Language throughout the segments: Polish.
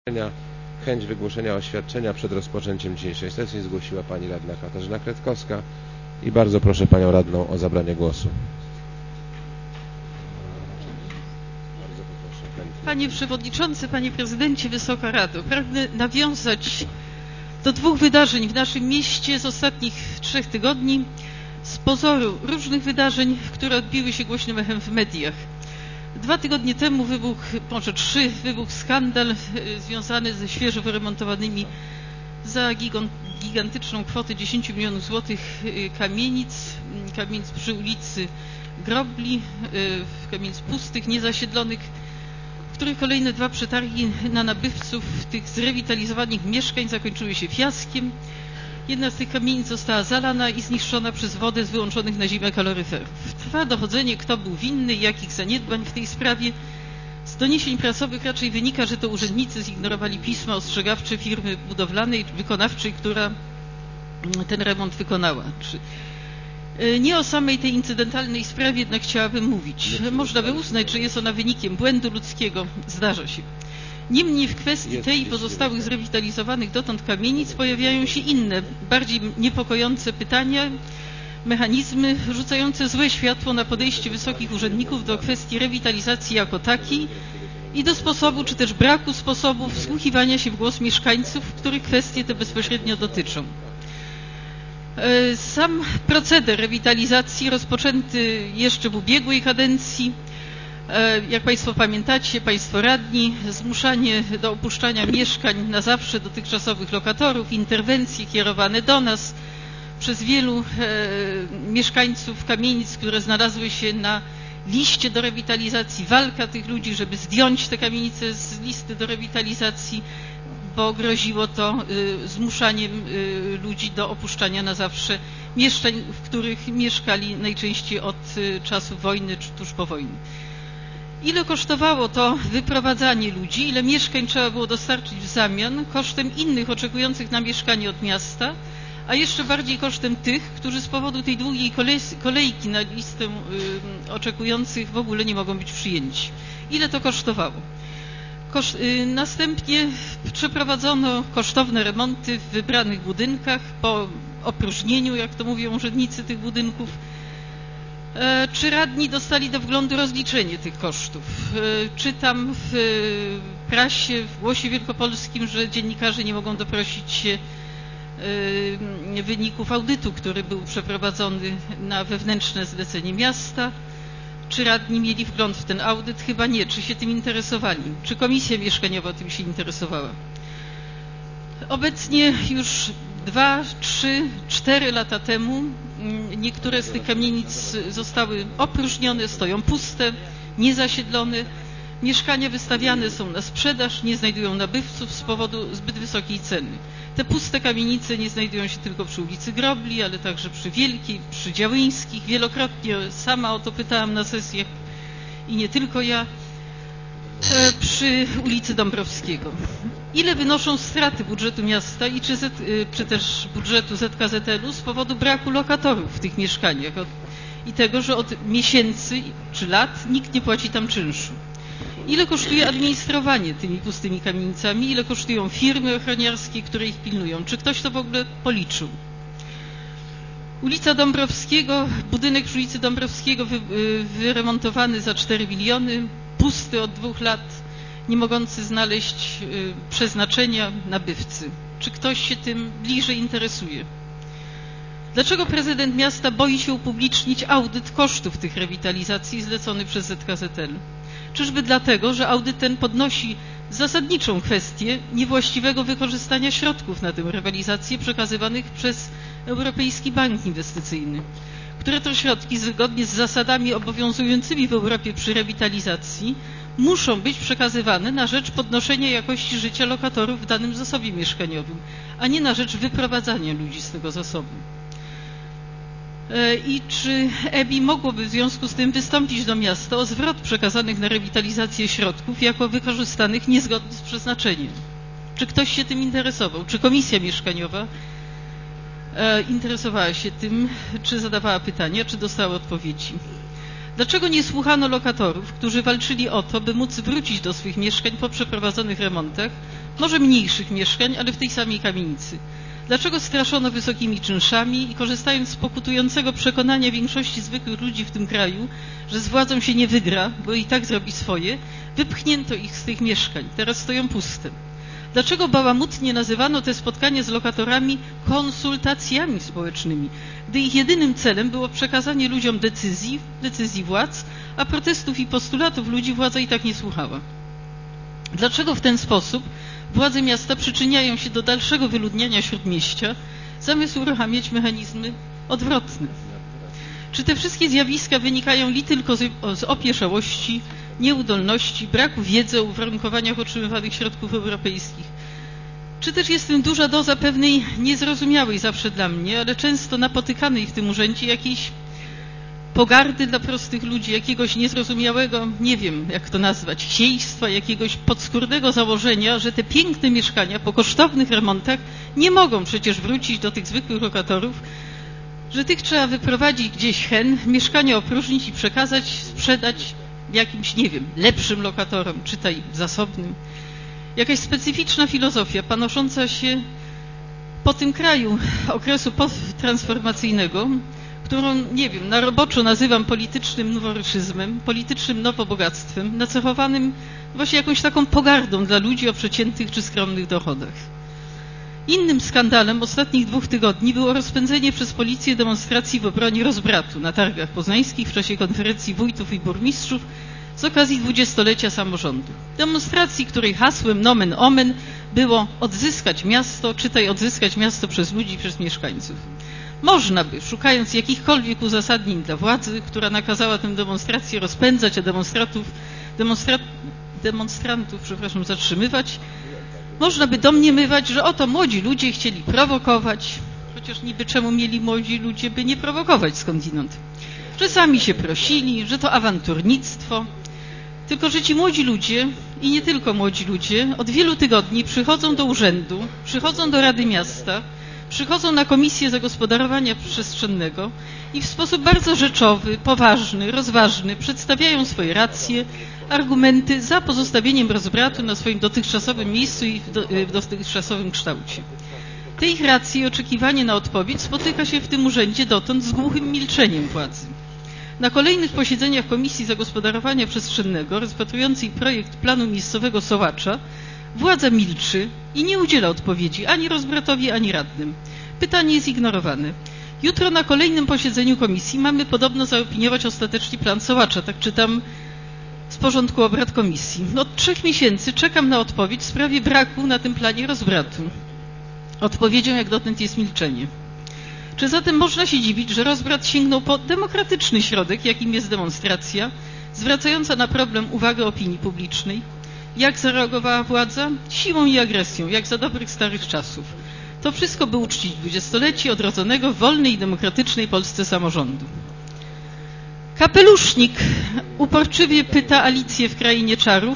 Chęć wygłoszenia oświadczenia przed rozpoczęciem dzisiejszej sesji zgłosiła pani radna Katarzyna Kretkowska i bardzo proszę panią radną o zabranie głosu. Panie Przewodniczący, Panie Prezydencie, Wysoka Rado, pragnę nawiązać do dwóch wydarzeń w naszym mieście z ostatnich 3 tygodni, z pozoru różnych wydarzeń, które odbiły się głośnym echem w mediach. 2 tygodnie temu może 3, wybuchł skandal związany ze świeżo wyremontowanymi za gigantyczną kwotę 10 milionów złotych kamienic przy ulicy Grobli, kamienic pustych, niezasiedlonych, w których kolejne 2 przetargi na nabywców tych zrewitalizowanych mieszkań zakończyły się fiaskiem. Jedna z tych kamienic została zalana i zniszczona przez wodę z wyłączonych na zimę kaloryferów. Trwa dochodzenie, kto był winny i jakich zaniedbań w tej sprawie. Z doniesień prasowych raczej wynika, że to urzędnicy zignorowali pisma ostrzegawcze firmy budowlanej, wykonawczej, która ten remont wykonała. Nie o samej tej incydentalnej sprawie jednak chciałabym mówić. Można by uznać, że jest ona wynikiem błędu ludzkiego. Zdarza się. Niemniej w kwestii tej i pozostałych zrewitalizowanych dotąd kamienic pojawiają się inne, bardziej niepokojące pytania, mechanizmy rzucające złe światło na podejście wysokich urzędników do kwestii rewitalizacji jako takiej i do sposobu, czy też braku sposobu wsłuchiwania się w głos mieszkańców, których kwestie te bezpośrednio dotyczą. Sam proceder rewitalizacji rozpoczęty jeszcze w ubiegłej kadencji, jak Państwo pamiętacie, Państwo radni, zmuszanie do opuszczania mieszkań na zawsze dotychczasowych lokatorów, interwencje kierowane do nas przez wielu mieszkańców kamienic, które znalazły się na liście do rewitalizacji, walka tych ludzi, żeby zdjąć te kamienice z listy do rewitalizacji, bo groziło to zmuszaniem ludzi do opuszczania na zawsze mieszkań, w których mieszkali najczęściej od czasów wojny czy tuż po wojnie. Ile kosztowało to wyprowadzanie ludzi, ile mieszkań trzeba było dostarczyć w zamian, kosztem innych oczekujących na mieszkanie od miasta, a jeszcze bardziej kosztem tych, którzy z powodu tej długiej kolejki na listę oczekujących w ogóle nie mogą być przyjęci. Ile to kosztowało? Następnie przeprowadzono kosztowne remonty w wybranych budynkach po opróżnieniu, jak to mówią urzędnicy tych budynków. Czy radni dostali do wglądu rozliczenie tych kosztów? Czytam w prasie, w Głosie Wielkopolskim, że dziennikarze nie mogą doprosić się wyników audytu, który był przeprowadzony na wewnętrzne zlecenie miasta. Czy radni mieli wgląd w ten audyt? Chyba nie. Czy się tym interesowali? Czy Komisja Mieszkaniowa tym się interesowała? Obecnie już 2, 3, 4 lata temu niektóre z tych kamienic zostały opróżnione, stoją puste, niezasiedlone. Mieszkania wystawiane są na sprzedaż, nie znajdują nabywców z powodu zbyt wysokiej ceny. Te puste kamienice nie znajdują się tylko przy ulicy Grobli, ale także przy Wielkiej, przy Działyńskich. Wielokrotnie sama o to pytałam na sesjach i nie tylko ja, przy ulicy Dąbrowskiego. Ile wynoszą straty budżetu miasta i czy też budżetu ZKZL-u z powodu braku lokatorów w tych mieszkaniach i tego, że od miesięcy czy lat nikt nie płaci tam czynszu? Ile kosztuje administrowanie tymi pustymi kamienicami? Ile kosztują firmy ochroniarskie, które ich pilnują? Czy ktoś to w ogóle policzył? Ulica Dąbrowskiego, budynek przy ulicy Dąbrowskiego wyremontowany za 4 miliony, pusty od 2 lat, nie mogący znaleźć przeznaczenia nabywcy. Czy ktoś się tym bliżej interesuje? Dlaczego prezydent miasta boi się upublicznić audyt kosztów tych rewitalizacji zlecony przez ZKZL? Czyżby dlatego, że audyt ten podnosi zasadniczą kwestię niewłaściwego wykorzystania środków na tę rewitalizację przekazywanych przez Europejski Bank Inwestycyjny, które to środki zgodnie z zasadami obowiązującymi w Europie przy rewitalizacji muszą być przekazywane na rzecz podnoszenia jakości życia lokatorów w danym zasobie mieszkaniowym, a nie na rzecz wyprowadzania ludzi z tego zasobu. I czy EBI mogłoby w związku z tym wystąpić do miasta o zwrot przekazanych na rewitalizację środków jako wykorzystanych niezgodnie z przeznaczeniem? Czy ktoś się tym interesował? Czy Komisja Mieszkaniowa interesowała się tym? Czy zadawała pytania? Czy dostała odpowiedzi? Dlaczego nie słuchano lokatorów, którzy walczyli o to, by móc wrócić do swych mieszkań po przeprowadzonych remontach, może mniejszych mieszkań, ale w tej samej kamienicy? Dlaczego straszono wysokimi czynszami i korzystając z pokutującego przekonania większości zwykłych ludzi w tym kraju, że z władzą się nie wygra, bo i tak zrobi swoje, wypchnięto ich z tych mieszkań, teraz stoją puste? Dlaczego bałamutnie nazywano te spotkania z lokatorami konsultacjami społecznymi, gdy ich jedynym celem było przekazanie ludziom decyzji władz, a protestów i postulatów ludzi władza i tak nie słuchała? Dlaczego w ten sposób władze miasta przyczyniają się do dalszego wyludniania śródmieścia, zamiast uruchamiać mechanizmy odwrotne? Czy te wszystkie zjawiska wynikają li tylko z opieszałości, nieudolności, braku wiedzy o uwarunkowaniach otrzymywanych środków europejskich? Czy też jest w tym duża doza pewnej niezrozumiałej zawsze dla mnie, ale często napotykanej w tym urzędzie jakiejś pogardy dla prostych ludzi, jakiegoś niezrozumiałego, nie wiem jak to nazwać, chciejstwa, jakiegoś podskórnego założenia, że te piękne mieszkania po kosztownych remontach nie mogą przecież wrócić do tych zwykłych lokatorów, że tych trzeba wyprowadzić gdzieś hen, mieszkania opróżnić i przekazać, sprzedać jakimś, nie wiem, lepszym lokatorom, czytaj zasobnym. Jakaś specyficzna filozofia panosząca się po tym kraju okresu posttransformacyjnego, którą, nie wiem, na roboczo nazywam politycznym noworyczyzmem, politycznym nowobogactwem, nacechowanym właśnie jakąś taką pogardą dla ludzi o przeciętnych czy skromnych dochodach. Innym skandalem ostatnich 2 tygodni było rozpędzenie przez policję demonstracji w obronie rozbratu na targach poznańskich w czasie konferencji wójtów i burmistrzów z okazji 20-lecia samorządu. Demonstracji, której hasłem nomen omen było odzyskać miasto, czytaj odzyskać miasto przez ludzi, przez mieszkańców. Można by, szukając jakichkolwiek uzasadnień dla władzy, która nakazała tę demonstrację rozpędzać, a demonstrantów zatrzymywać, można by domniemywać, że oto młodzi ludzie chcieli prowokować, chociaż niby czemu mieli młodzi ludzie by nie prowokować skądinąd, że sami się prosili, że to awanturnictwo. Tylko że ci młodzi ludzie i nie tylko młodzi ludzie od wielu tygodni przychodzą do urzędu, przychodzą do Rady Miasta, przychodzą na Komisję Zagospodarowania Przestrzennego i w sposób bardzo rzeczowy, poważny, rozważny przedstawiają swoje racje, argumenty za pozostawieniem rozbratu na swoim dotychczasowym miejscu i w dotychczasowym kształcie. Te ich racje i oczekiwanie na odpowiedź spotyka się w tym urzędzie dotąd z głuchym milczeniem władzy. Na kolejnych posiedzeniach Komisji Zagospodarowania Przestrzennego rozpatrującej projekt planu miejscowego Sołacza władza milczy i nie udziela odpowiedzi ani rozbratowi, ani radnym. Pytanie jest ignorowane. Jutro na kolejnym posiedzeniu komisji mamy podobno zaopiniować ostatecznie plan Sołacza, tak czytam z porządku obrad komisji. Od 3 miesięcy czekam na odpowiedź w sprawie braku na tym planie rozbratu. Odpowiedzią jak dotąd jest milczenie. Czy zatem można się dziwić, że rozbrat sięgnął po demokratyczny środek, jakim jest demonstracja, zwracająca na problem uwagę opinii publicznej? Jak zareagowała władza? Siłą i agresją, jak za dobrych starych czasów. To wszystko by uczcić 20-lecie odrodzonego w wolnej i demokratycznej Polsce samorządu. Kapelusznik uporczywie pyta Alicję w Krainie Czarów: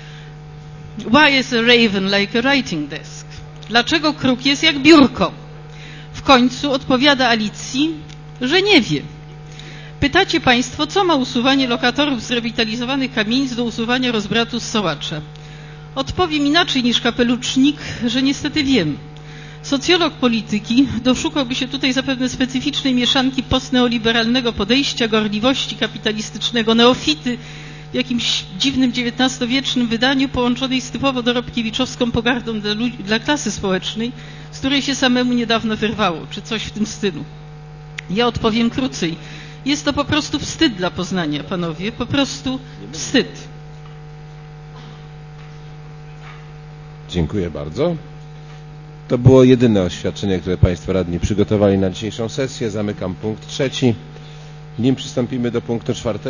Why is a raven like a writing desk? Dlaczego kruk jest jak biurko? W końcu odpowiada Alicji, że nie wie. Pytacie Państwo, co ma usuwanie lokatorów z rewitalizowanych kamienic do usuwania rozbratu z Sołacza? Odpowiem inaczej niż kapelusznik, że niestety wiem. Socjolog polityki doszukałby się tutaj zapewne specyficznej mieszanki postneoliberalnego podejścia, gorliwości kapitalistycznego neofity w jakimś dziwnym XIX-wiecznym wydaniu połączonej z typowo dorobkiewiczowską pogardą dla klasy społecznej, z której się samemu niedawno wyrwało, czy coś w tym stylu. Ja odpowiem krócej. Jest to po prostu wstyd dla Poznania, panowie, po prostu wstyd. Dziękuję bardzo. To było jedyne oświadczenie, które Państwo radni przygotowali na dzisiejszą sesję. Zamykam punkt 3. Nim przystąpimy do punktu 4.